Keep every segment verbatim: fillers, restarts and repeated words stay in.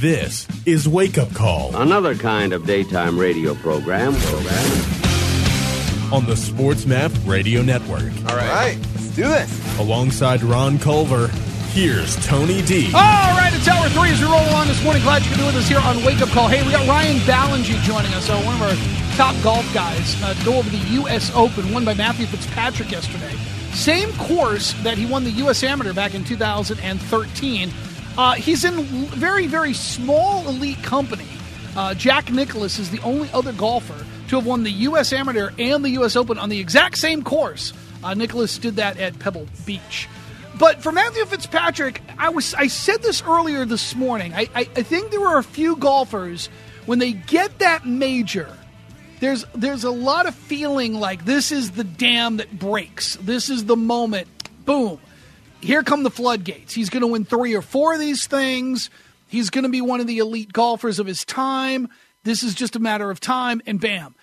This is Wake Up Call. Another kind of daytime radio program. program. On the Sports Map Radio Network. All right. All right, let's do this. Alongside Ron Culver, here's Tony D. All right, it's hour three as we roll along this morning. Glad you can be with us here on Wake Up Call. Hey, we got Ryan Ballengee joining us, so one of our top golf guys, uh, to go over the U S Open, won by Matthew Fitzpatrick yesterday. Same course that he won the U S Amateur back in two thousand thirteen. Uh, he's in very, very small elite company. Uh, Jack Nicklaus is the only other golfer to have won the U S Amateur and the U S Open on the exact same course. Uh, Nicklaus did that at Pebble Beach. But for Matthew Fitzpatrick, I was I said this earlier this morning. I, I, I think there are a few golfers, when they get that major, there's there's a lot of feeling like this is the dam that breaks. This is the moment. Boom. Here come the floodgates. He's going to win three or four of these things. He's going to be one of the elite golfers of his time. This is just a matter of time, and bam.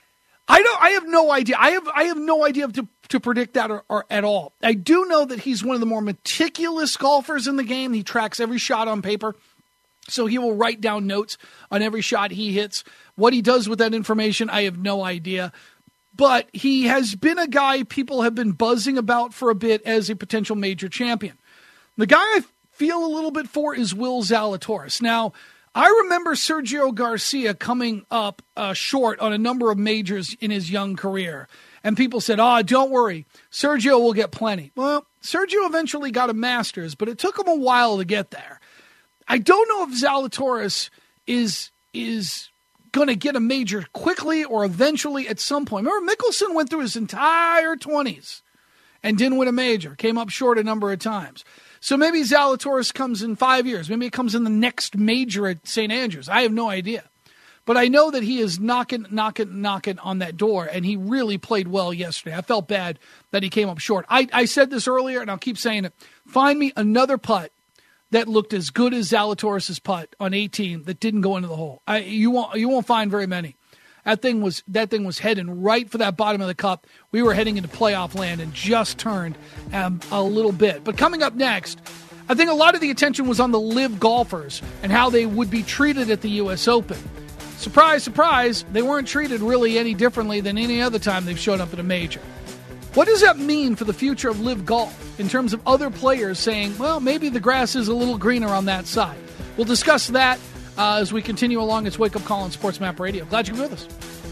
I don't. I have no idea. I have. I have no idea to to predict that or, or at all. I do know that he's one of the more meticulous golfers in the game. He tracks every shot on paper, so he will write down notes on every shot he hits. What he does with that information, I have no idea. But he has been a guy people have been buzzing about for a bit as a potential major champion. The guy I feel a little bit for is Will Zalatoris. Now, I remember Sergio Garcia coming up uh, short on a number of majors in his young career. And people said, oh, don't worry, Sergio will get plenty. Well, Sergio eventually got a Masters, but it took him a while to get there. I don't know if Zalatoris is is... going to get a major quickly or eventually at some point. Remember, Mickelson went through his entire twenties and didn't win a major, came up short a number of times. So maybe Zalatoris comes in five years. Maybe it comes in the next major at Saint Andrews. I have no idea. But I know that he is knocking, knocking, knocking on that door, and he really played well yesterday. I felt bad that he came up short. I, I said this earlier, and I'll keep saying it. Find me another putt that looked as good as Zalatoris' putt on eighteen that didn't go into the hole. I, you won't you won't find very many. That thing was that thing was heading right for that bottom of the cup. We were heading into playoff land and just turned um, a little bit. But coming up next, I think a lot of the attention was on the live golfers and how they would be treated at the U S Open. Surprise, surprise, they weren't treated really any differently than any other time they've shown up at a major. What does that mean for the future of live golf in terms of other players saying, well, maybe the grass is a little greener on that side? We'll discuss that uh, as we continue along. It's Wake Up Call on Sports Map Radio. Glad you're with us.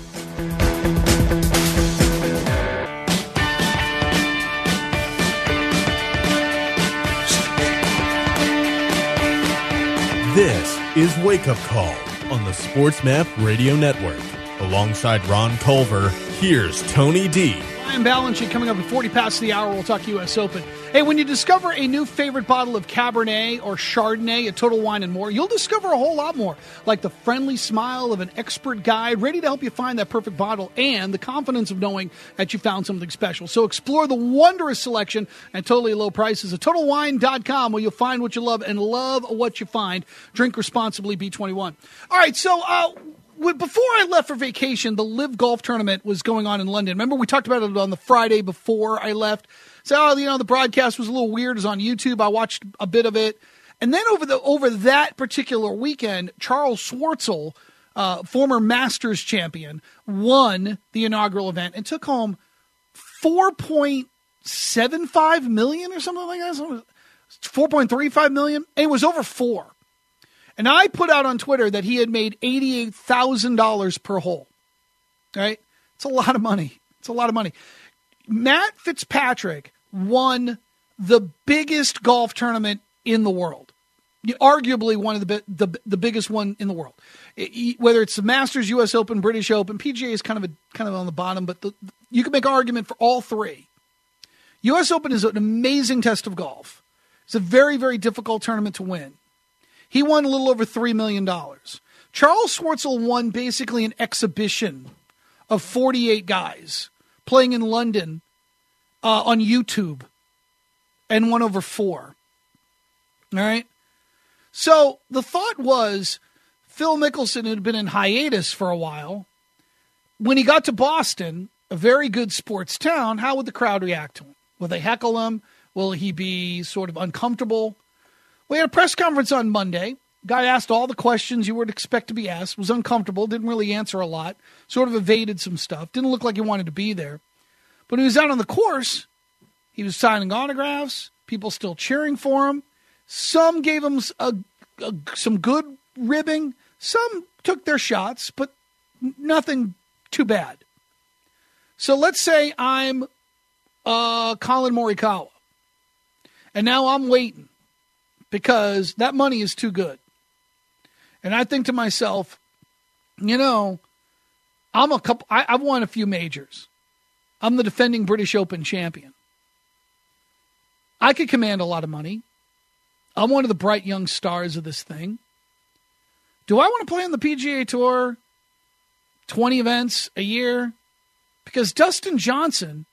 This is Wake Up Call on the Sports Map Radio Network. Alongside Ron Culver, here's Tony D. Ryan Ballengee coming up at forty past the hour. We'll talk U S Open. Hey, when you discover a new favorite bottle of Cabernet or Chardonnay at Total Wine and More, you'll discover a whole lot more, like the friendly smile of an expert guide ready to help you find that perfect bottle and the confidence of knowing that you found something special. So explore the wondrous selection at totally low prices at Total Wine dot com, where you'll find what you love and love what you find. Drink responsibly, B twenty-one. All right, so... uh before I left for vacation, the Live Golf Tournament was going on in London. Remember, we talked about it on the Friday before I left. So, oh, you know, the broadcast was a little weird. It was on YouTube. I watched a bit of it. And then over the over that particular weekend, Charles Schwartzel, uh, former Masters champion, won the inaugural event and took home four point seven five million dollars or something like that. four point three five million dollars. And it was over four. And I put out on Twitter that he had made eighty-eight thousand dollars per hole. Right? It's a lot of money. It's a lot of money. Matt Fitzpatrick won the biggest golf tournament in the world. Arguably one of the the, the biggest one in the world. It, whether it's the Masters, U S Open, British Open, P G A is kind of a, kind of on the bottom, but the, you can make an argument for all three. U S Open is an amazing test of golf. It's a very, very difficult tournament to win. He won a little over three million dollars. Charles Schwartzel won basically an exhibition of forty-eight guys playing in London uh, on YouTube and won over four. All right? So the thought was Phil Mickelson had been in hiatus for a while. When he got to Boston, a very good sports town, how would the crowd react to him? Will they heckle him? Will he be sort of uncomfortable? We had a press conference on Monday. Guy asked all the questions you would expect to be asked, was uncomfortable, didn't really answer a lot, sort of evaded some stuff, didn't look like he wanted to be there. But when he was out on the course, he was signing autographs, people still cheering for him. Some gave him a, a, some good ribbing. Some took their shots, but nothing too bad. So let's say I'm uh, Colin Morikawa, and now I'm waiting because that money is too good. And I think to myself, you know, I'm a couple. I, I've won a few majors. I'm the defending British Open champion. I could command a lot of money. I'm one of the bright young stars of this thing. Do I want to play on the P G A Tour twenty events a year? Because Dustin Johnson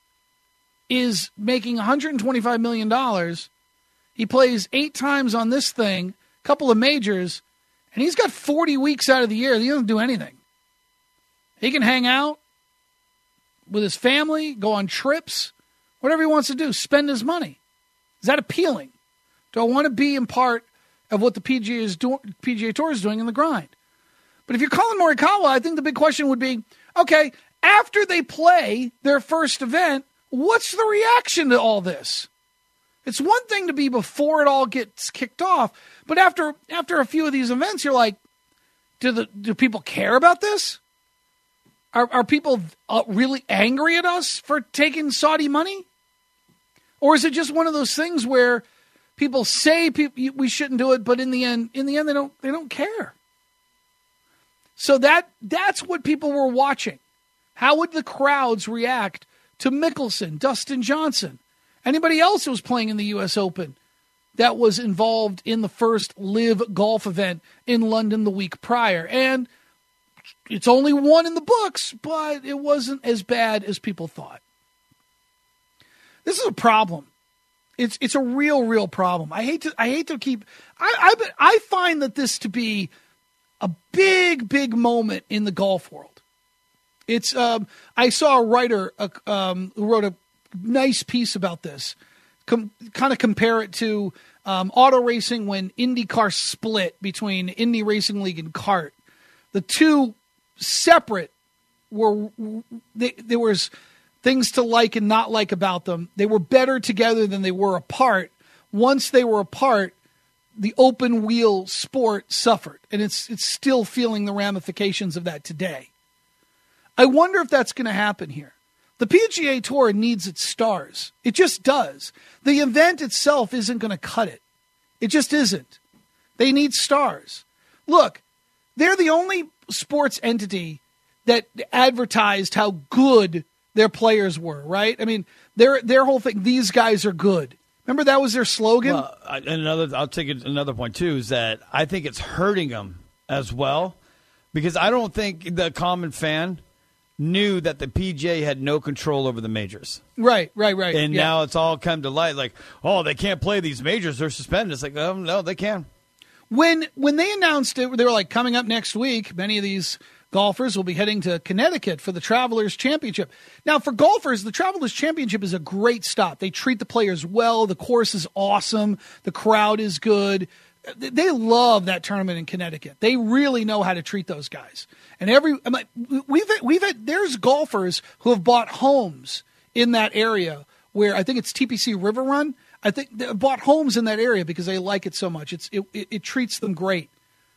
is making one hundred twenty-five million dollars. He plays eight times on this thing, a couple of majors, and he's got forty weeks out of the year. He doesn't do anything. He can hang out with his family, go on trips, whatever he wants to do, spend his money. Is that appealing? Do I want to be in part of what the P G A is do- P G A Tour is doing in the grind? But if you're Colin Morikawa, I think the big question would be, okay, after they play their first event, what's the reaction to all this? It's one thing to be before it all gets kicked off, but after after a few of these events, you're like, do the do people care about this? Are are people uh, really angry at us for taking Saudi money? Or is it just one of those things where people say people, we shouldn't do it, but in the end, in the end, they don't they don't care. So that that's what people were watching. How would the crowds react to Mickelson, Dustin Johnson, anybody else who was playing in the U S Open that was involved in the first live golf event in London the week prior? And it's only one in the books, but it wasn't as bad as people thought. This is a problem. It's it's a real, real problem. I hate to I hate to keep I I, I find that this to be a big, big moment in the golf world. It's um, I saw a writer uh, um, who wrote a nice piece about this, com- kind of compare it to um, auto racing when IndyCar split between Indy Racing League and kart. The two separate were they, there was things to like and not like about them. They were better together than they were apart. Once they were apart, the open wheel sport suffered, and it's it's still feeling the ramifications of that today. I wonder if that's going to happen here. The P G A Tour needs its stars. It just does. The event itself isn't going to cut it. It just isn't. They need stars. Look, they're the only sports entity that advertised how good their players were, right? I mean, their their whole thing, these guys are good. Remember that was their slogan? Well, and another, I'll take it, another point, too, is that I think it's hurting them as well, because I don't think the common fan knew that the P G A had no control over the majors. Right, right, right. And yeah. now it's all come to light, like, oh, they can't play these majors. They're suspended. It's like, oh, no, they can. When when they announced it, they were like, coming up next week, many of these golfers will be heading to Connecticut for the Travelers Championship. Now, for golfers, the Travelers Championship is a great stop. They treat the players well. The course is awesome. The crowd is good. They love that tournament in Connecticut. They really know how to treat those guys. And every I'm like, we've we've had there's golfers who have bought homes in that area where I think it's T P C River Run. I think they bought homes in that area because they like it so much. It's it, it, it treats them great.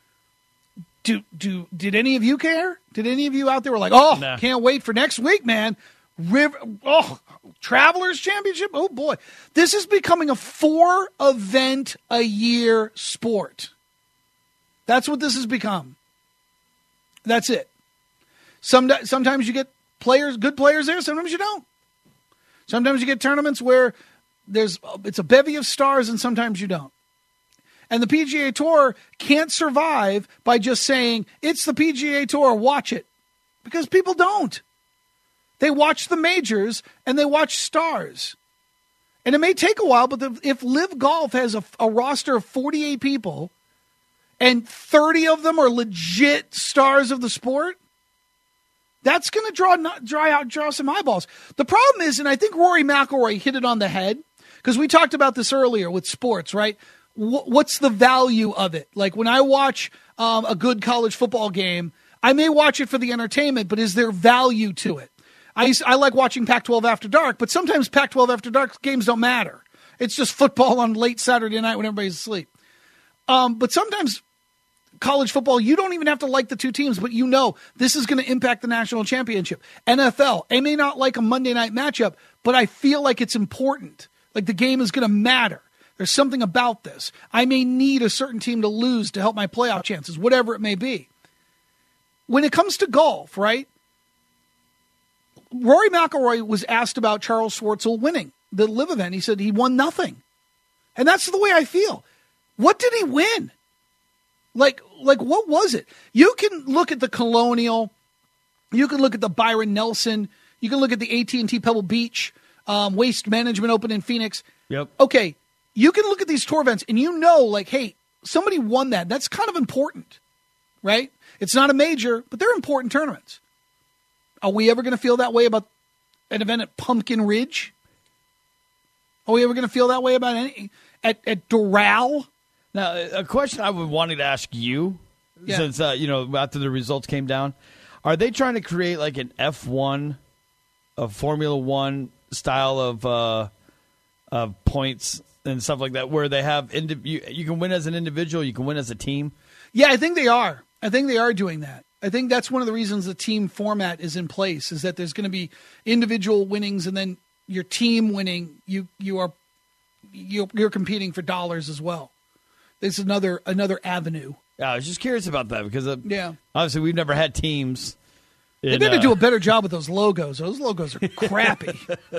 Do do did any of you care? Did any of you out there were like, oh, nah. Can't wait for next week, man? River, oh, Travelers Championship. Oh boy, this is becoming a four event a year sport. That's what this has become. That's it. Some sometimes you get players, good players there. Sometimes you don't. Sometimes you get tournaments where there's it's a bevy of stars, and sometimes you don't. And the P G A Tour can't survive by just saying, it's the P G A Tour, watch it. Because people don't. They watch the majors, and they watch stars. And it may take a while, but the, if Live Golf has a, a roster of forty-eight people, and thirty of them are legit stars of the sport, that's going to draw draw out draw some eyeballs. The problem is, and I think Rory McIlroy hit it on the head, because we talked about this earlier with sports, right? wh- what's the value of it? Like when I watch um, a good college football game, I may watch it for the entertainment, but is there value to it? I used, I like watching Pac twelve After Dark, but sometimes Pac twelve After Dark games don't matter. It's just football on late Saturday night when everybody's asleep. Um, but sometimes college football, you don't even have to like the two teams, but you know this is going to impact the national championship. N F L, I may not like a Monday night matchup, but I feel like it's important. Like the game is going to matter. There's something about this. I may need a certain team to lose to help my playoff chances, whatever it may be. When it comes to golf, right? Rory McIlroy was asked about Charles Schwartzel winning the Live event. He said he won nothing. And that's the way I feel. What did he win? Like, like what was it? You can look at the Colonial. You can look at the Byron Nelson. You can look at the A T and T Pebble Beach um, Waste Management Open in Phoenix. Yep. Okay, you can look at these tour events and you know, like, hey, somebody won that. That's kind of important, right? It's not a major, but they're important tournaments. Are we ever going to feel that way about an event at Pumpkin Ridge? Are we ever going to feel that way about any at at Doral? Now, a question I would wanted to ask you, Yeah. since uh, you know after the results came down, are they trying to create like an F one, a Formula One style of uh, of points and stuff like that, where they have indi- you, you can win as an individual, you can win as a team? Yeah, I think they are. I think they are doing that. I think that's one of the reasons the team format is in place, is that there's going to be individual winnings and then your team winning. You you are you you're competing for dollars as well. It's another another avenue. Yeah, I was just curious about that because uh, Yeah. obviously we've never had teams. They in, got to uh, do a better job with those logos. Those logos are crappy.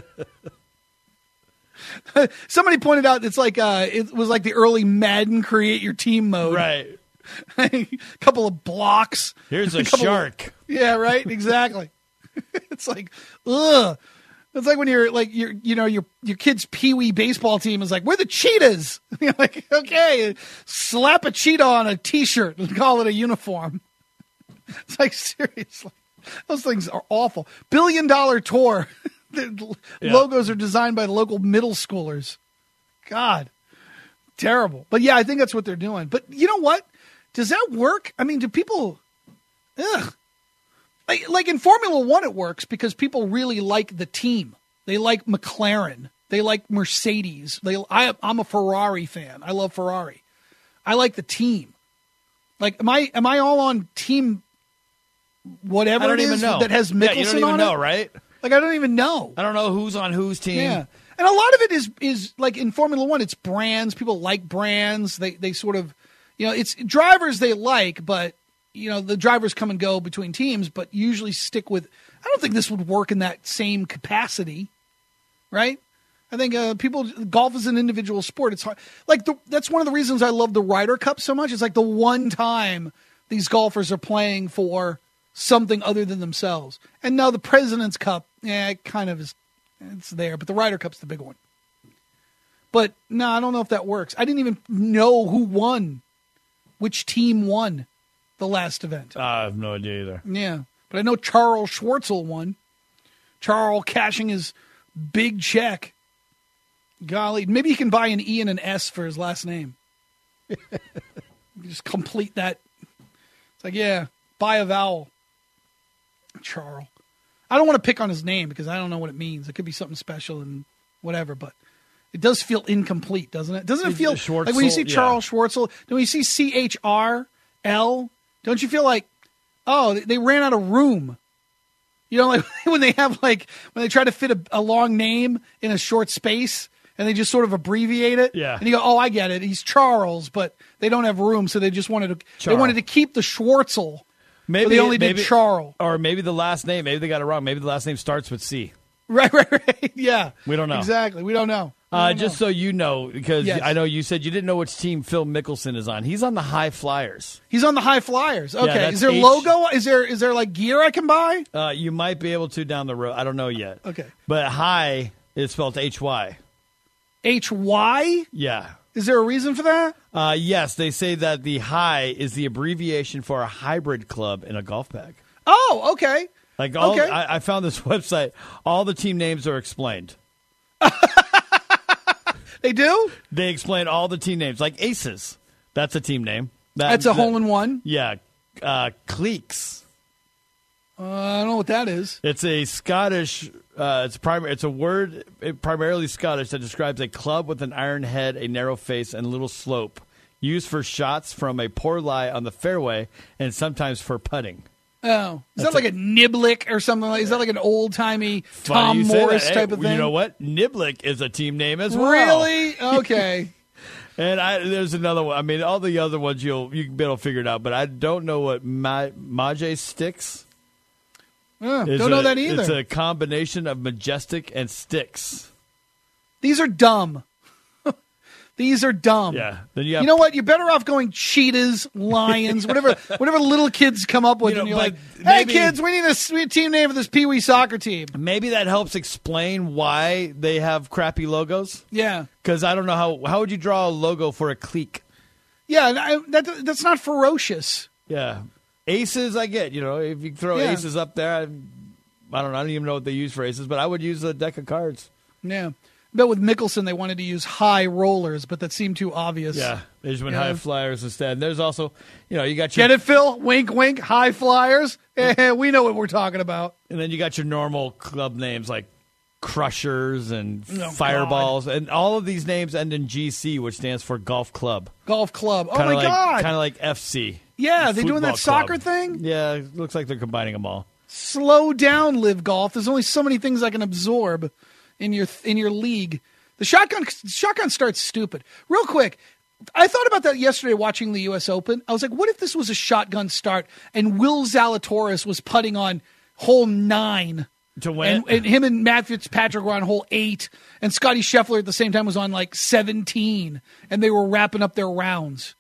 Somebody pointed out it's like uh, it was like the early Madden create your team mode. right. A couple of blocks. Here's a, couple of- shark. yeah, right. Exactly. It's like, ugh. It's like when you're like your, you know, your your kid's peewee baseball team is like, we're the Cheetahs. You're like, okay, slap a cheetah on a T-shirt and call it a uniform. It's like, seriously, those things are awful. Billion dollar tour. The Yeah. logos are designed by the local middle schoolers. God, terrible. But yeah, I think that's what they're doing. But you know what? Does that work? I mean, do people? Ugh. Like, like in Formula One, it works because people really like the team. They like McLaren. They like Mercedes. They, I, I'm a Ferrari fan. I love Ferrari. I like the team. Like, am I am I all on team whatever I don't it even is know. that has Mickelson yeah, you don't even on know, it? right? Like, I don't even know. I don't know who's on whose team. Yeah. And a lot of it is is like in Formula One, it's brands. People like brands. They they sort of, you know, it's drivers they like, but you know, the drivers come and go between teams, but usually stick with. I don't think this would work in that same capacity, right? I think uh, people golf is an individual sport. It's hard. Like the, that's one of the reasons I love the Ryder Cup so much. It's like the one time these golfers are playing for something other than themselves. And now the President's Cup, yeah, it kind of is. It's there, but the Ryder Cup's the big one. But no, I don't know if that works. I didn't even know who won, which team won the last event. I have no idea either. Yeah, but I know Charles Schwartzel won. Charles cashing his big check. Golly, maybe he can buy an E and an S for his last name. Just complete that. It's like, yeah, buy a vowel. Charles. I don't want to pick on his name because I don't know what it means. It could be something special and whatever, but it does feel incomplete, doesn't it? Doesn't it feel Schwartzel, like when you see yeah. Charles Schwartzel, when you see C H R L, don't you feel like, oh, they, they ran out of room? You know, like when they have like, when they try to fit a, a long name in a short space and they just sort of abbreviate it. Yeah. And you go, oh, I get it. He's Charles, but they don't have room, so they just wanted to, they Charles. wanted to keep the Schwartzel. Maybe So they only maybe, did Charles. or maybe the last name. Maybe they got it wrong. Maybe the last name starts with C. Right, right, right. Yeah. We don't know. Exactly. We don't know. We Uh, don't just know. so you know, because Yes. I know you said you didn't know which team Phil Mickelson is on. He's on the High Flyers. He's on the High Flyers. Okay. that's is there H- logo? Is there is there like gear I can buy? Uh, you might be able to down the road. I don't know yet. Okay. But High is spelled H Y. H Y? Yeah. Is there a reason for that? Uh, yes, they say that the High is the abbreviation for a hybrid club in a golf bag. Oh, okay. Like all, Okay. I, I found this website. All the team names are explained. They do? They explain all the team names, like Aces. That's a team name. That, That's a that, hole in one? Yeah. Uh, Cliques. Uh, I don't know what that is. It's a Scottish. Uh, it's primary. It's a word it, primarily Scottish that describes a club with an iron head, a narrow face, and little slope, used for shots from a poor lie on the fairway, and sometimes for putting. Oh, is That's that like a- a Niblick or something like? Is that like an old timey Funny Tom you say Morris that. Hey, type of thing? You know what? Niblick is a team name as well. Really? Okay. And I, there's another one. I mean, all the other ones you'll you can be able to figure it out, but I don't know what Ma- Maje Sticks. Uh, is don't know a- that either. It's a combination of majestic and sticks. These are dumb. These are dumb. Yeah. Then you, have, You know what? You're better off going cheetahs, lions, whatever whatever little kids come up with. You know, and you're but like, hey, maybe- kids, we need a sweet team name for this Pee Wee soccer team. Maybe that helps explain why they have crappy logos. Yeah. Because I don't know how how would you draw a logo for a clique? Yeah, and I, that, that's not ferocious. Yeah, aces. I get. You know, if you throw Yeah. aces up there, I, I don't know. I don't even know what they use for aces, but I would use a deck of cards. Yeah. I bet with Mickelson they wanted to use high rollers, but that seemed too obvious. Yeah, they just went Yeah. high flyers instead. And there's also, you know, you got your Get it, Phil? Wink, wink. High flyers. Eh, we know what we're talking about. and then you got your normal club names like Crushers and Oh, Fireballs, and all of these names end in G C, which stands for Golf Club. Golf club. Oh, Kinda my like, God. Kind of like F C. Yeah, they doing that Football soccer club. thing? Yeah, it looks like they're combining them all. Slow down, Live Golf. There's only so many things I can absorb in your in your league. The shotgun shotgun start's stupid. Real quick, I thought about that yesterday watching the U S Open. I was like, what if this was a shotgun start and Will Zalatoris was putting on hole nine? To win? And, and him and Matt Fitzpatrick were on hole eight, and Scotty Scheffler at the same time was on like seventeen, and they were wrapping up their rounds.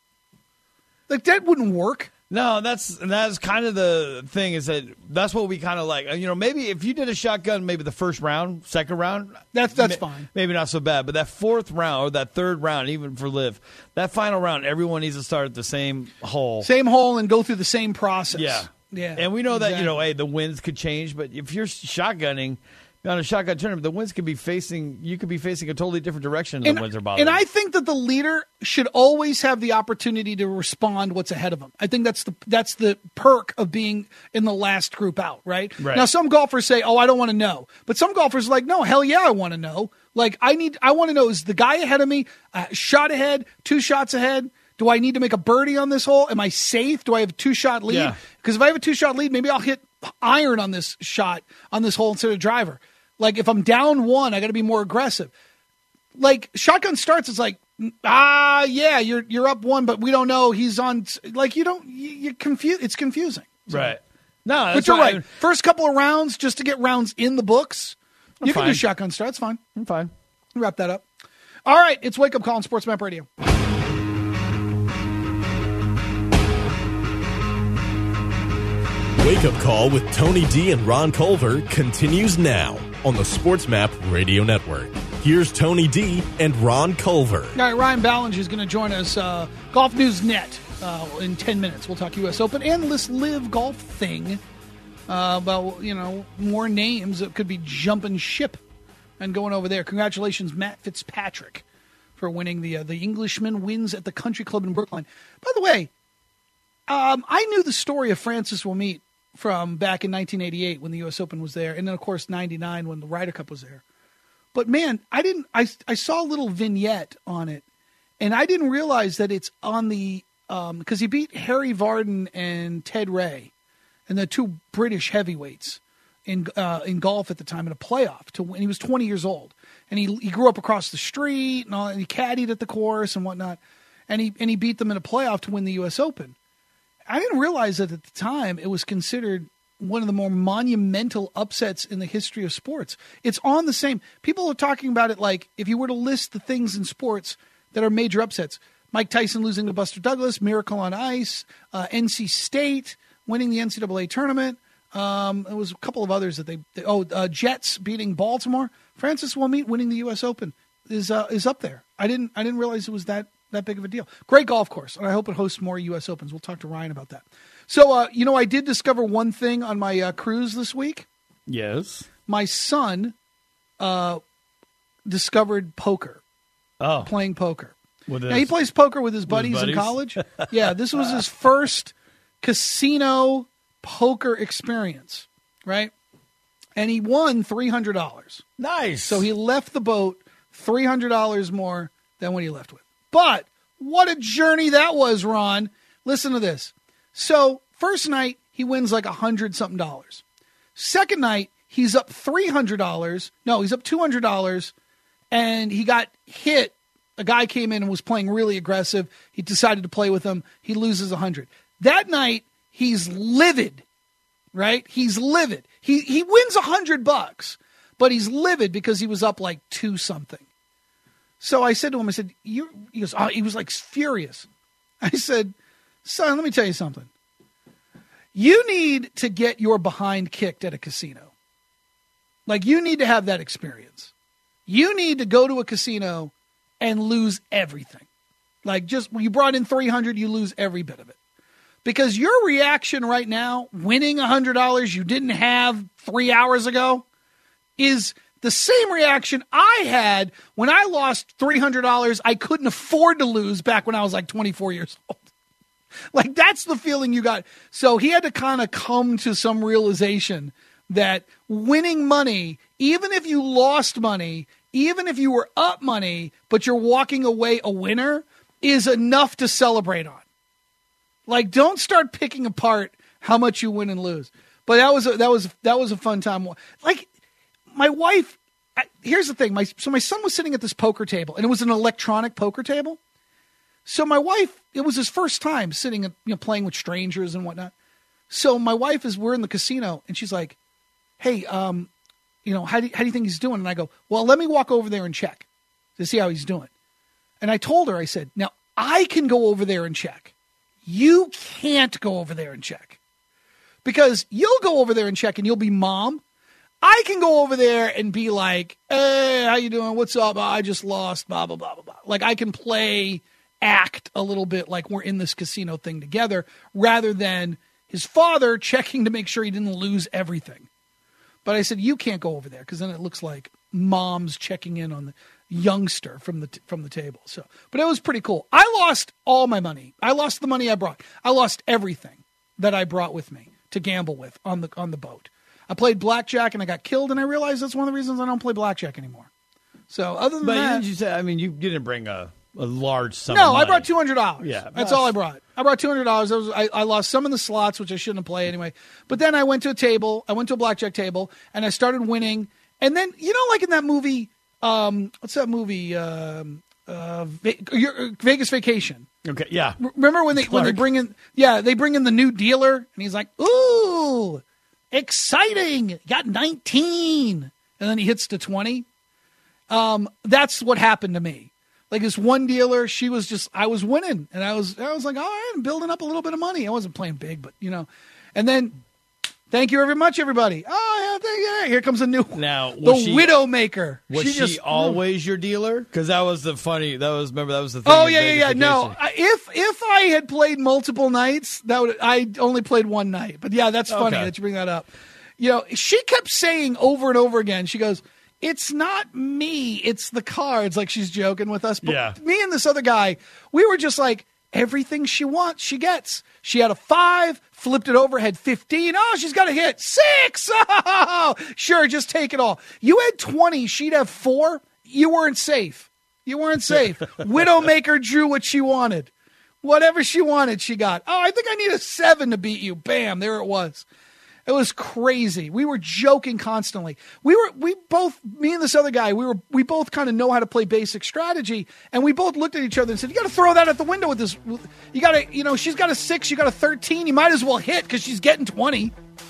Like, that wouldn't work. No, that's and that's kind of the thing is that that's what we kind of like. You know, maybe if you did a shotgun, maybe the first round, second round, That's that's ma- fine. maybe not so bad. But that fourth round or that third round, even for Liv, that final round, everyone needs to start at the same hole. Same hole and go through the same process. Yeah, Yeah. And we know that you know, exactly. hey, the winds could change, but if you're shotgunning on a shotgun tournament, the winds could be facing. You could be facing a totally different direction. And the winds are bothering. And I think that the leader should always have the opportunity to respond what's ahead of him. I think that's the that's the perk of being in the last group out, right? Right. Now, some golfers say, "Oh, I don't want to know," but some golfers are like, "No, hell yeah, I want to know." Like, I need, I want to know: is the guy ahead of me uh, shot ahead, two shots ahead? Do I need to make a birdie on this hole? Am I safe? Do I have a two shot lead? Yeah. Because if I have a two shot lead, maybe I'll hit iron on this shot on this hole instead of driver. Like, if I'm down one, I got to be more aggressive. Like, shotgun starts, it's like, ah, yeah, you're you're up one, but we don't know he's on. Like, you don't, you, you confuse. It's confusing. So- right. No, that's But you're why- right. First couple of rounds, just to get rounds in the books, you can fine. do shotgun starts. Fine. I'm fine. Wrap that up. All right, it's Wake Up Call on Sports Map Radio. Wake Up Call with Tony D and Ron Culver continues now on the Sports Map Radio Network. Here's Tony D and Ron Culver. All right, Ryan Ballinger is going to join us, uh, Golf News Net, uh, in ten minutes. We'll talk U S Open and this Live Golf thing uh, about, you know, more names that could be jumping ship and going over there. Congratulations, Matt Fitzpatrick, for winning the uh, the Englishman wins at the Country Club in Brookline. By the way, um, I knew the story of Francis Wilmeet from back in nineteen eighty-eight when the U S Open was there, and then, of course, ninety-nine when the Ryder Cup was there. But, man, I didn't. I, I saw a little vignette on it, and I didn't realize that it's on the um, – because he beat Harry Vardon and Ted Ray, and the two British heavyweights in uh, in golf at the time in a playoff. To win. He was twenty years old, and he he grew up across the street, and, all, and he caddied at the course and whatnot, and he and he beat them in a playoff to win the U S Open. I didn't realize that at the time it was considered one of the more monumental upsets in the history of sports. It's on the same. People are talking about it like if you were to list the things in sports that are major upsets. Mike Tyson losing to Buster Douglas, Miracle on Ice, uh, N C State winning the N C double A tournament. Um, there was a couple of others that they, they oh, uh, Jets beating Baltimore. Francis Wilmeet winning the U S Open is uh, is up there. I didn't I didn't realize it was that that big of a deal. Great golf course, and I hope it hosts more U S Opens. We'll talk to Ryan about that. So, uh, you know, I did discover one thing on my uh, cruise this week. Yes. My son uh, discovered poker. Oh. playing poker. With Now, he plays poker with his buddies, buddies? in college. Yeah, this was his first casino poker experience, right? And he won three hundred dollars. Nice. So he left the boat three hundred dollars more than what he left with. But what a journey that was, Ron. Listen to this. So first night, he wins like a hundred something dollars. Second night, he's up three hundred dollars. No, he's up two hundred dollars. And he got hit. A guy came in and was playing really aggressive. He decided to play with him. He loses one hundred. That night, he's livid, right? He's livid. He he wins one hundred bucks, but he's livid because he was up like two something. So I said to him, I said, you, he goes, oh, he was like furious. I said, son, let me tell you something. You need to get your behind kicked at a casino. Like, you need to have that experience. You need to go to a casino and lose everything. Like, just when you brought in three hundred, you lose every bit of it. Because your reaction right now, winning one hundred dollars you didn't have three hours ago, is the same reaction I had when I lost three hundred dollars I couldn't afford to lose back when I was like twenty-four years old. Like, that's the feeling you got. So he had to kind of come to some realization that winning money, even if you lost money, even if you were up money, but you're walking away a winner, is enough to celebrate on. Like, don't start picking apart how much you win and lose. But that was a, that was that was a fun time. Like, my wife, I, here's the thing. My so my son was sitting at this poker table, and it was an electronic poker table. So my wife, it was his first time sitting and, you know, playing with strangers and whatnot. So my wife is, we're in the casino, and she's like, "Hey, um, you know, how do you, how do you think he's doing?" And I go, "Well, let me walk over there and check to see how he's doing." And I told her, I said, "Now I can go over there and check. You can't go over there and check, because you'll go over there and check, and you'll be mom. I can go over there and be like, hey, how you doing? What's up? I just lost, blah, blah, blah, blah, blah." Like, I can play, act a little bit like we're in this casino thing together, rather than his father checking to make sure he didn't lose everything. But I said, you can't go over there, because then it looks like mom's checking in on the youngster from the t- from the table. So, but it was pretty cool. I lost all my money. I lost the money I brought. I lost everything that I brought with me to gamble with on the on the boat. I played blackjack and I got killed, and I realized that's one of the reasons I don't play blackjack anymore. So, other than but that, didn't you say? I mean, you didn't bring a, a large sum. no, of money. I brought two hundred dollars. Yeah, that's all I brought. I brought two hundred dollars. I, I lost some in the slots, which I shouldn't have played anyway. But then I went to a table. I went to a blackjack table, and I started winning. And then, you know, like in that movie. Um, what's that movie? Um, uh, Vegas Vacation. Okay, yeah. Remember when they Clark. when they bring in? Yeah, they bring in the new dealer, and he's like, "Ooh, exciting! Got nineteen," and then he hits to twenty. Um, that's what happened to me. Like, this one dealer, she was just, I was winning, and I was, I was like, all right, I'm building up a little bit of money. I wasn't playing big, but you know, and then. Thank you very much, everybody. Oh, yeah, thank you. Here comes a new one. Now, the she, Widowmaker. Was she, she just, always your dealer? Because that was the funny. That was remember that was the thing. Oh yeah, yeah, yeah. No, if if I had played multiple nights, that would I only played one night. But yeah, that's funny okay. that you bring that up. You know, she kept saying over and over again. She goes, "It's not me. It's the cards." Like, she's joking with us. But yeah. Me and this other guy, we were just like, everything she wants, she gets. She had a five, flipped it over, had fifteen. Oh, she's got a hit. Six. Oh, sure, just take it all. You had twenty, she'd have four. You weren't safe. You weren't safe. Widowmaker drew what she wanted. Whatever she wanted, she got. Oh, I think I need a seven to beat you. Bam, there it was. It was crazy. We were joking constantly. We were, we both, me and this other guy, we were, we both kind of know how to play basic strategy, and we both looked at each other and said, "You got to throw that at the window with this. You got to, you know, she's got a six, you got a thirteen. You might as well hit because she's getting twenty."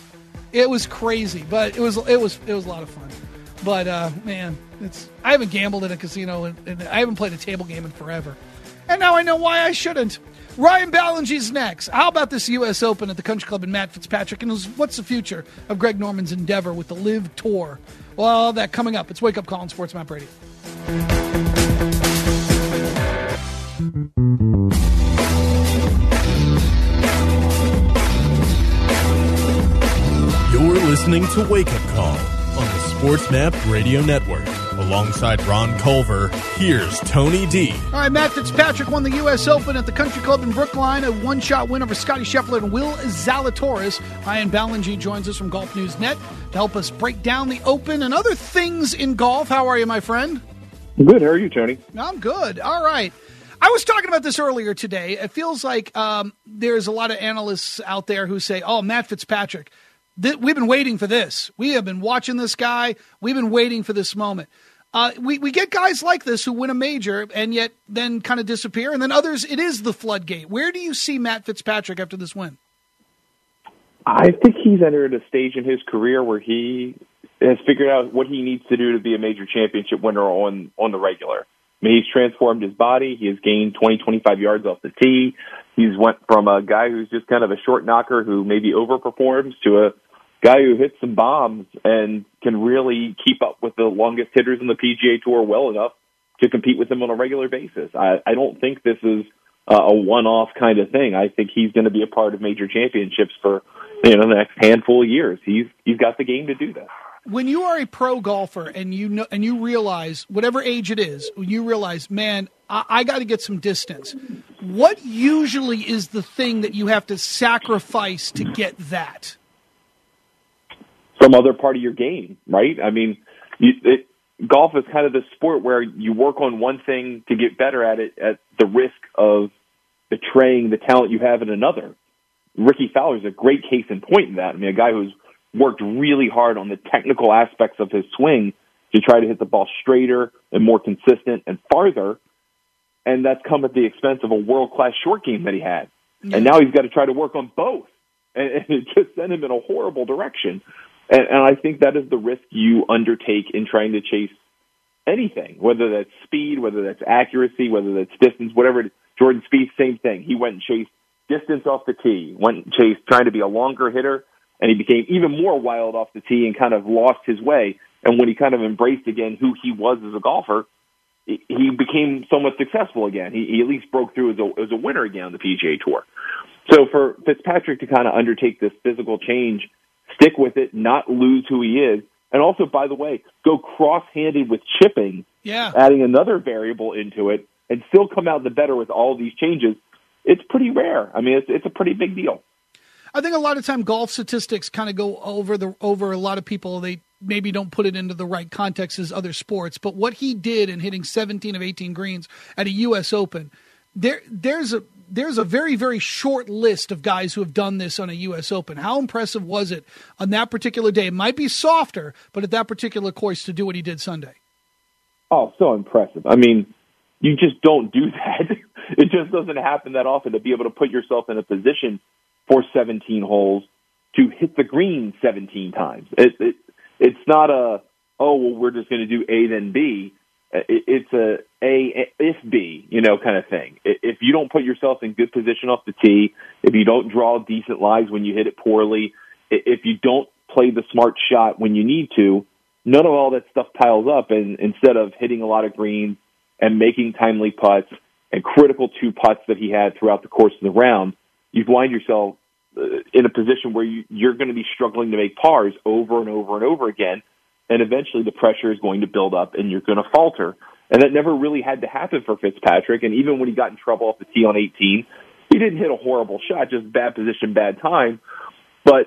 It was crazy, but it was, it was, it was a lot of fun. But uh, man, it's I haven't gambled in a casino, and, and I haven't played a table game in forever, and now I know why I shouldn't. Ryan Ballingee's next. How about this U S Open at the Country Club and Matt Fitzpatrick? And what's the future of Greg Norman's endeavor with the Live Tour? Well, all that coming up. It's Wake Up Call on Sports Map Radio. You're listening to Wake Up Call on the Sports Map Radio Network. Alongside Ron Culver, here's Tony D. All right, Matt Fitzpatrick won the U S Open at the Country Club in Brookline, a one-shot win over Scotty Scheffler and Will Zalatoris. Ryan Ballingy joins us from Golf News Net to help us break down the Open and other things in golf. How are you, my friend? Good. How are you, Tony? I'm good. All right. I was talking about this earlier today. It feels like um, there's a lot of analysts out there who say, oh, Matt Fitzpatrick, th- we've been waiting for this. We have been watching this guy. We've been waiting for this moment. Uh, we, we get guys like this who win a major and yet then kind of disappear. And then others, it is the floodgate. Where do you see Matt Fitzpatrick after this win? I think he's entered a stage in his career where he has figured out what he needs to do to be a major championship winner on, on the regular. I mean, he's transformed his body. He has gained twenty, twenty-five yards off the tee. He's went from a guy who's just kind of a short knocker who maybe overperforms to a guy who hits some bombs and can really keep up with the longest hitters in the P G A Tour well enough to compete with them on a regular basis. I, I don't think this is uh, a one-off kind of thing. I think he's going to be a part of major championships for you know the next handful of years. He's he's got the game to do that. When you are a pro golfer and you know and you realize, whatever age it is, you realize, man, I, I got to get some distance. What usually is the thing that you have to sacrifice to get that? Some other part of your game, right? I mean, you, it, golf is kind of the sport where you work on one thing to get better at it at the risk of betraying the talent you have in another. Ricky Fowler is a great case in point in that. I mean, a guy who's worked really hard on the technical aspects of his swing to try to hit the ball straighter and more consistent and farther, and that's come at the expense of a world-class short game that he had. Yeah. And now he's got to try to work on both, and, and it just sent him in a horrible direction. And, and I think that is the risk you undertake in trying to chase anything, whether that's speed, whether that's accuracy, whether that's distance, whatever it is. Jordan Spieth, same thing. He went and chased distance off the tee, went and chased trying to be a longer hitter, and he became even more wild off the tee and kind of lost his way. And when he kind of embraced again who he was as a golfer, he became somewhat successful again. He, he at least broke through as a, as a winner again on the P G A Tour. So for Fitzpatrick to kind of undertake this physical change, stick with it, not lose who he is, and also, by the way, go cross-handed with chipping, yeah. adding another variable into it, and still come out the better with all these changes, it's pretty rare. I mean, it's, it's a pretty big deal. I think a lot of time golf statistics kind of go over the over a lot of people. They maybe don't put it into the right context as other sports. But what he did in hitting seventeen of eighteen greens at a U S Open, there there's a there's a very, very short list of guys who have done this on a U S Open. How impressive was it on that particular day? It might be softer, but at that particular course to do what he did Sunday. Oh, so impressive. I mean, you just don't do that. It just doesn't happen that often to be able to put yourself in a position for seventeen holes to hit the green seventeen times. It, it, it's not a, oh, well, we're just going to do A, then B. It, it's a A, if B, you know, kind of thing. If you don't put yourself in good position off the tee, if you don't draw decent lies when you hit it poorly, if you don't play the smart shot when you need to, none of all that stuff piles up. And instead of hitting a lot of greens and making timely putts and critical two putts that he had throughout the course of the round, you find yourself in a position where you, you're going to be struggling to make pars over and over and over again, and eventually the pressure is going to build up and you're going to falter. And that never really had to happen for Fitzpatrick, and even when he got in trouble off the tee on eighteen, he didn't hit a horrible shot, just bad position, bad time, but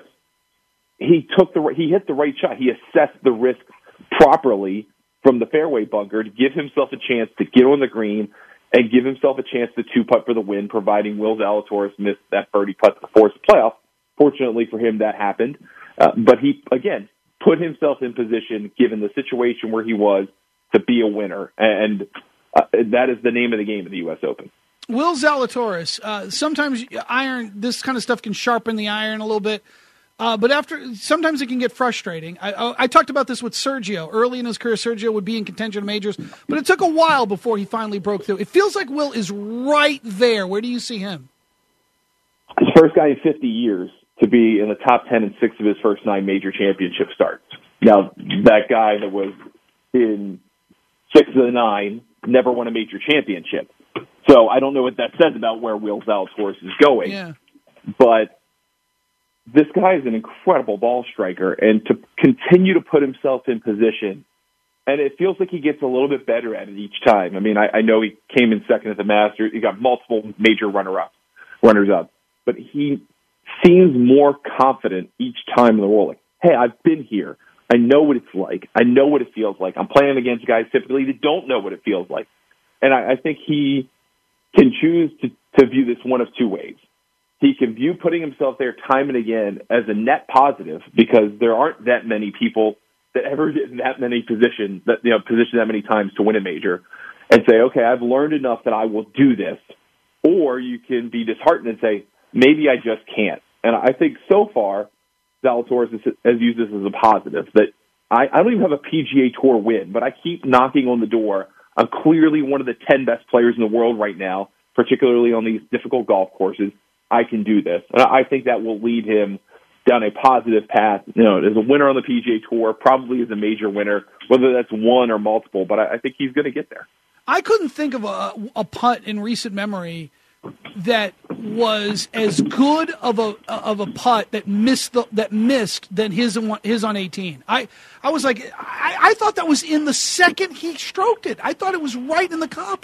he took the he hit the right shot. He assessed the risk properly from the fairway bunker to give himself a chance to get on the green and give himself a chance to two-putt for the win, providing Will Zalatoris missed that birdie putt to force the playoff. Fortunately for him, that happened. Uh, but he, again, put himself in position, given the situation where he was, to be a winner. And uh, that is the name of the game of the U S Open. Will Zalatoris, uh, sometimes iron, this kind of stuff can sharpen the iron a little bit. Uh, but after, sometimes it can get frustrating. I, I, I talked about this with Sergio. Early in his career, Sergio would be in contention of majors, but it took a while before he finally broke through. It feels like Will is right there. Where do you see him? He's the first guy in fifty years to be in the top ten in six of his first nine major championship starts. Now, that guy that was in six of the nine never won a major championship. So I don't know what that says about where Will Zalatoris is going. Yeah. But this guy is an incredible ball striker, and to continue to put himself in position And it feels like he gets a little bit better at it each time. I mean, I, I know he came in second at the Masters. He got multiple major runner-ups, runners-up. But he seems more confident each time in the role. Like, hey, I've been here. I know what it's like. I know what it feels like. I'm playing against guys typically that don't know what it feels like. And I, I think he can choose to, to view this one of two ways. He can view putting himself there time and again as a net positive because there aren't that many people that ever get in that many positions, that you know, position that many times to win a major, and say, okay, I've learned enough that I will do this. Or you can be disheartened and say, maybe I just can't. And I think so far, Zalatoris has used this as a positive, that I, I don't even have a P G A Tour win, but I keep knocking on the door. I'm clearly one of the ten best players in the world right now, particularly on these difficult golf courses. I can do this. And I think that will lead him down a positive path, you know, as a winner on the P G A Tour, probably as a major winner, whether that's one or multiple, but I, I think he's going to get there. I couldn't think of a, a putt in recent memory that was as good of a of a putt that missed the, that missed than his his on eighteen. I I was like, I, I thought that was in the second he stroked it. I thought it was right in the cup.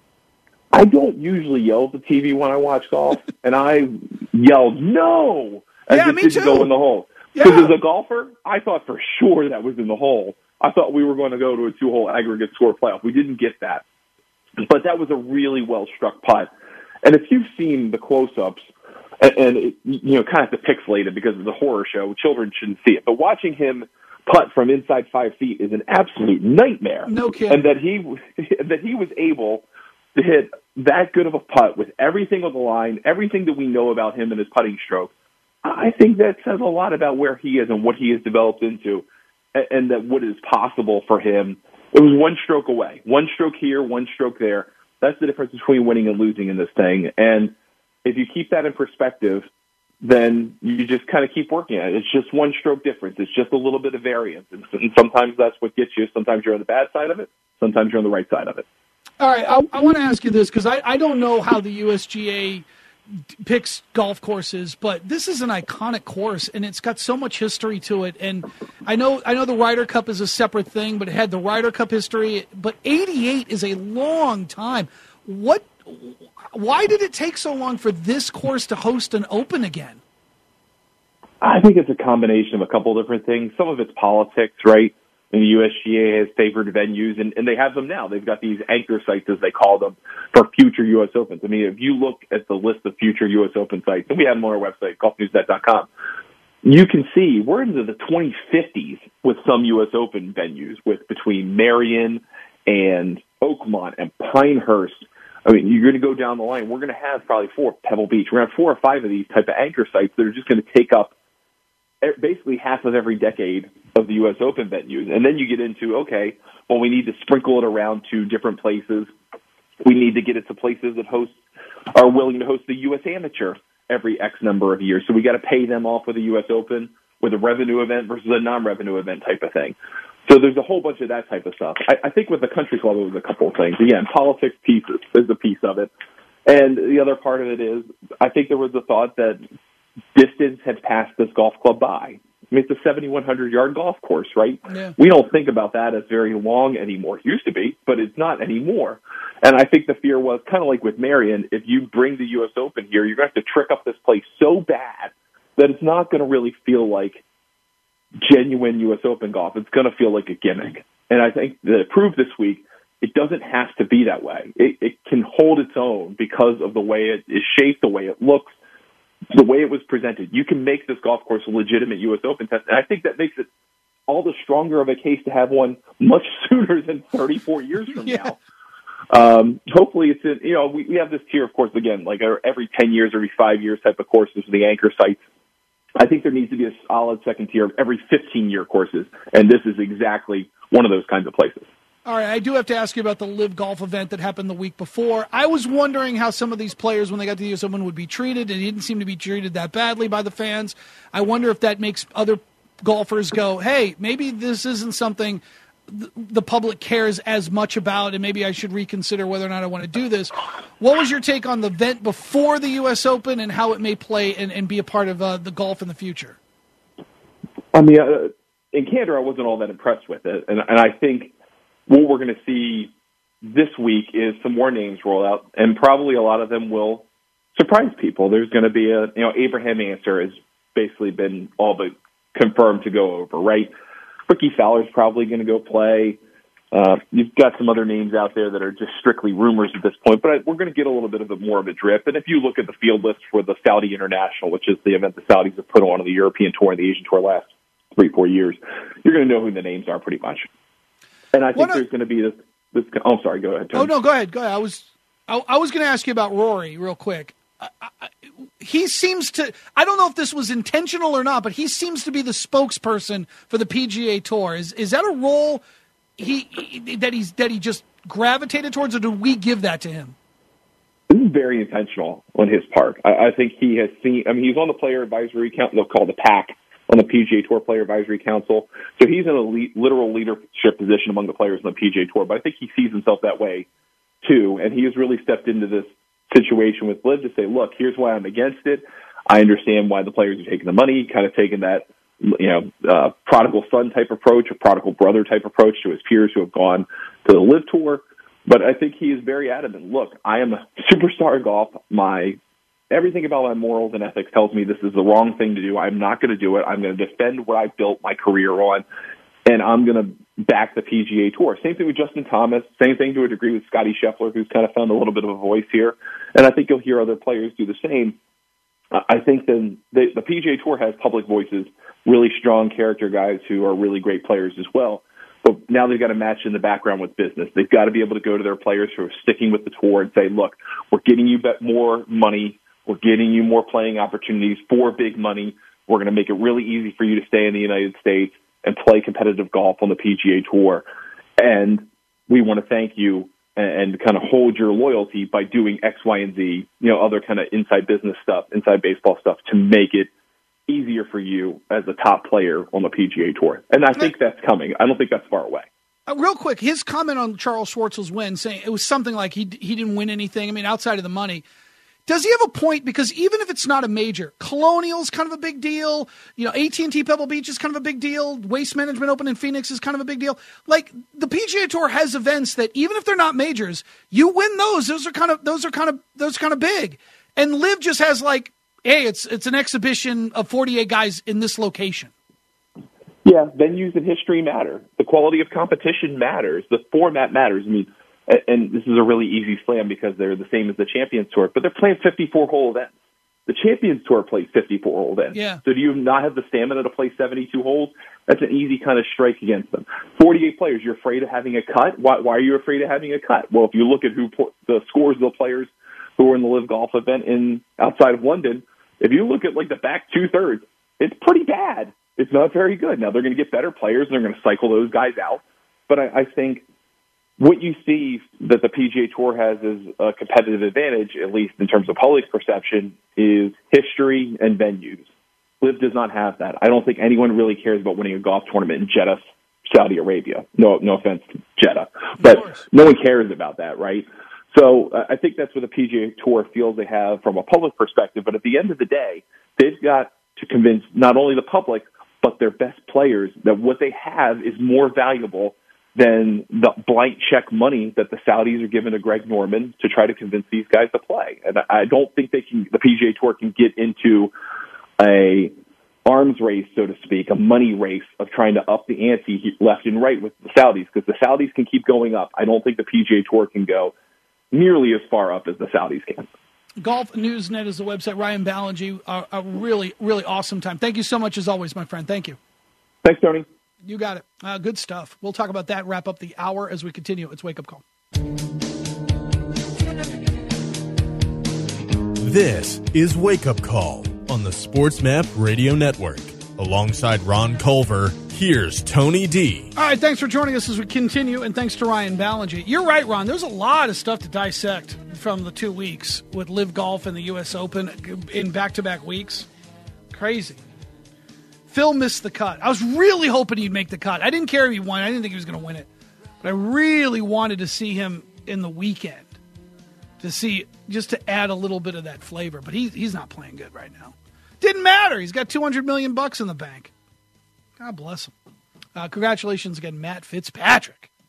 I don't usually yell at the T V when I watch golf, and I yelled no. As yeah, it me didn't too. go in the hole. Because Yeah. as a golfer, I thought for sure that was in the hole. I thought we were going to go to a two-hole aggregate score playoff. We didn't get that. But that was a really well-struck putt. And if you've seen the close-ups, and, and it, you know, kind of have to pixelate it because it's a horror show, children shouldn't see it. But watching him putt from inside five feet is an absolute nightmare. No kidding. And that he, that he was able to hit that good of a putt with everything on the line, everything that we know about him and his putting stroke, I think that says a lot about where he is and what he has developed into, and, and that what is possible for him. It was one stroke away. One stroke here, one stroke there. That's the difference between winning and losing in this thing. And if you keep that in perspective, then you just kind of keep working at it. It's just one stroke difference. It's just a little bit of variance. And sometimes that's what gets you. Sometimes you're on the bad side of it. Sometimes you're on the right side of it. All right, I, I want to ask you this because I, I don't know how the U S G A picks golf courses, but this is an iconic course and it's got so much history to it. And I know I know the Ryder Cup is a separate thing, but it had the Ryder Cup history. But eighty-eight is a long time. What? Why did it take so long for this course to host an Open again? I think it's a combination of a couple of different things. Some of it's politics, right? And the U S G A has favored venues, and, and they have them now. They've got these anchor sites, as they call them, for future U S Opens. I mean, if you look at the list of future U S Open sites, and we have them on our website, golf news net dot com, you can see we're into the twenty fifties with some U S Open venues, with between Marion and Oakmont and Pinehurst. I mean, you're going to go down the line. We're going to have probably four, Pebble Beach. We're going to have four or five of these type of anchor sites that are just going to take up basically half of every decade of the U S Open venues. And then you get into, okay, well, we need to sprinkle it around to different places. We need to get it to places that host are willing to host the U S Amateur every X number of years. So we got to pay them off with a U S Open with a revenue event versus a non-revenue event type of thing. So there's a whole bunch of that type of stuff. I, I think with the country club, it was a couple of things. Again, politics pieces is a piece of it. And the other part of it is, I think there was a thought that distance had passed this golf club by. I mean, it's a seventy-one hundred yard golf course, right? Yeah. We don't think about that as very long anymore. It used to be, but it's not anymore. And I think the fear was kind of like with Marion, if you bring the U S Open here, you're going to have to trick up this place so bad that it's not going to really feel like genuine U S Open golf. It's going to feel like a gimmick. And I think that it proved this week it doesn't have to be that way. It, it can hold its own because of the way it is shaped, the way it looks, the way it was presented. You can make this golf course a legitimate U S Open test, and I think that makes it all the stronger of a case to have one much sooner than thirty-four years from Yeah. now. Um, hopefully it's in, you know, we, we have this tier, of course, again, like every ten years, every five years type of courses for the anchor sites. I think there needs to be a solid second tier of every fifteen-year courses, and this is exactly one of those kinds of places. All right, I do have to ask you about the Live Golf event that happened the week before. I was wondering how some of these players, when they got to the U S Open, would be treated, and he didn't seem to be treated that badly by the fans. I wonder if that makes other golfers go, hey, maybe this isn't something the public cares as much about, and maybe I should reconsider whether or not I want to do this. What was your take on the event before the U S Open and how it may play and, and be a part of uh, the golf in the future? I mean, uh, in candor, I wasn't all that impressed with it, and, and I think what we're going to see this week is some more names roll out, and probably a lot of them will surprise people. There's going to be a, you know, Abraham Ancer has basically been all but confirmed to go over, right? Ricky Fowler's probably going to go play. Uh, you've got some other names out there that are just strictly rumors at this point, but I, we're going to get a little bit of a, more of a drip. And if you look at the field list for the Saudi International, which is the event the Saudis have put on in the European Tour and the Asian Tour last three, four years, you're going to know who the names are pretty much. And I think What there's a- going to be this, this. Oh, I'm sorry. Go ahead, Tony. Oh, no, go ahead. Go ahead. I was, I, I was going to ask you about Rory real quick. I, I, he seems to, I don't know if this was intentional or not, but he seems to be the spokesperson for the P G A Tour. Is is that a role he, he that he's that he just gravitated towards, or do we give that to him? This is very intentional on his part. I, I think he has seen, I mean, he's on the Player Advisory Council, they'll call the PAC, on the P G A Tour Player Advisory Council. So he's in a le- literal leadership position among the players on the P G A Tour, but I think he sees himself that way too, and he has really stepped into this situation with Liv to say, look, here's why I'm against it. I understand why the players are taking the money, kind of taking that, you know, uh, prodigal son type approach, a prodigal brother type approach to his peers who have gone to the Liv Tour. But I think he is very adamant. Look, I am a superstar in golf. My everything about my morals and ethics tells me this is the wrong thing to do. I'm not going to do it. I'm going to defend what I built my career on, and I'm going to back the P G A Tour. Same thing with Justin Thomas. Same thing to a degree with Scotty Scheffler, who's kind of found a little bit of a voice here. And I think you'll hear other players do the same. I think then the, the P G A Tour has public voices, really strong character guys who are really great players as well. But now they've got to match in the background with business. They've got to be able to go to their players who are sticking with the tour and say, look, we're getting you more money. We're getting you more playing opportunities for big money. We're going to make it really easy for you to stay in the United States and play competitive golf on the P G A Tour. And we want to thank you and, and kind of hold your loyalty by doing X, Y, and Z, you know, other kind of inside business stuff, inside baseball stuff to make it easier for you as a top player on the P G A Tour. And I think that's coming. I don't think that's far away. Uh, real quick, his comment on Charles Schwartzel's win, saying it was something like he he didn't win anything. I mean, outside of the money. Does he have a point? Because even if it's not a major, Colonial's kind of a big deal. You know, A T and T Pebble Beach is kind of a big deal. Waste Management Open in Phoenix is kind of a big deal. Like, the P G A Tour has events that even if they're not majors, you win those. Those are kind of those are kind of those are kind of big. And Liv just has like, hey, it's it's an exhibition of forty-eight guys in this location. Yeah, venues and history matter. The quality of competition matters. The format matters. I mean, and this is a really easy slam because they're the same as the Champions Tour, but they're playing fifty-four hole events. The Champions Tour plays fifty-four hole events. Yeah. So do you not have the stamina to play seventy-two holes? That's an easy kind of strike against them. forty-eight players, you're afraid of having a cut? Why, why are you afraid of having a cut? Well, if you look at who the scores of the players who were in the Live Golf event in outside of London, if you look at like the back two-thirds, it's pretty bad. It's not very good. Now, they're going to get better players, and they're going to cycle those guys out. But I, I think what you see that the P G A Tour has as a competitive advantage, at least in terms of public perception, is history and venues. Liv does not have that. I don't think anyone really cares about winning a golf tournament in Jeddah, Saudi Arabia. No, no offense to Jeddah, but no one cares about that, right? So uh, I think that's what the P G A Tour feels they have from a public perspective. But at the end of the day, they've got to convince not only the public, but their best players that what they have is more valuable than the blank check money that the Saudis are giving to Greg Norman to try to convince these guys to play. And I don't think they can, the P G A Tour can get into a arms race, so to speak, a money race of trying to up the ante left and right with the Saudis, because the Saudis can keep going up. I don't think the P G A Tour can go nearly as far up as the Saudis can. Golf Newsnet is the website. Ryan Ballengee, a, a really, really awesome time. Thank you so much as always, my friend. Thank you. Thanks, Tony. You got it. Uh, good stuff. We'll talk about that, wrap up the hour as we continue. It's Wake Up Call. This is Wake Up Call on the SportsMap Radio Network. Alongside Ron Culver, here's Tony D. All right, thanks for joining us as we continue, and thanks to Ryan Ballengee. You're right, Ron. There's a lot of stuff to dissect from the two weeks with Live Golf and the U S Open in back-to-back weeks. Crazy. Phil missed the cut. I was really hoping he'd make the cut. I didn't care if he won. I didn't think he was going to win it. But I really wanted to see him in the weekend to see, just to add a little bit of that flavor. But he, he's not playing good right now. Didn't matter. He's got two hundred million bucks in the bank. God bless him. Uh, congratulations again, Matt Fitzpatrick.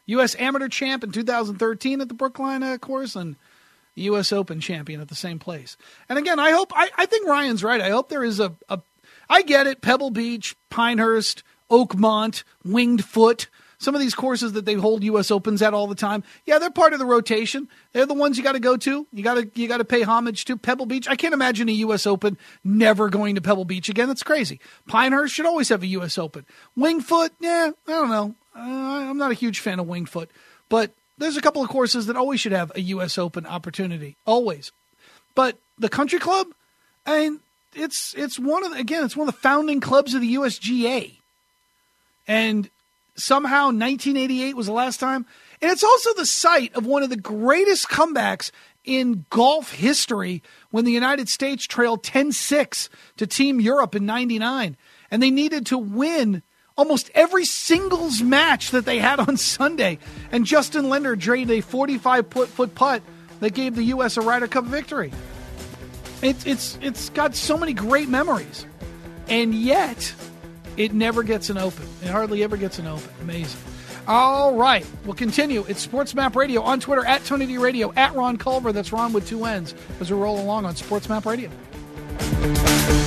U S Amateur Champ in two thousand thirteen at the Brookline uh, course, and U S Open champion at the same place. And again, I hope, I, I think Ryan's right. I hope there is a, a, I get it, Pebble Beach, Pinehurst, Oakmont, Winged Foot, some of these courses that they hold U S Opens at all the time. Yeah, they're part of the rotation. They're the ones you got to go to. You got to you got to pay homage to. Pebble Beach, I can't imagine a U S Open never going to Pebble Beach again. That's crazy. Pinehurst should always have a U S Open. Winged Foot, yeah, I don't know. Uh, I'm not a huge fan of Winged Foot, but there's a couple of courses that always should have a U S Open opportunity, always. But the Country Club, I mean, it's it's one of the, again, it's one of the founding clubs of the U S G A, and somehow nineteen eighty-eight was the last time. And it's also the site of one of the greatest comebacks in golf history when the United States trailed ten six to Team Europe in ninety-nine. And they needed to win almost every singles match that they had on Sunday. And Justin Lender drained a forty-five foot putt that gave the U S a Ryder Cup victory. It's it's It's got so many great memories. And yet, it never gets an Open. It hardly ever gets an Open. Amazing. All right. We'll continue. It's Sports Map Radio on Twitter, at Tony D Radio, at Ron Culver. That's Ron with two N's, as we roll along on Sports Map Radio.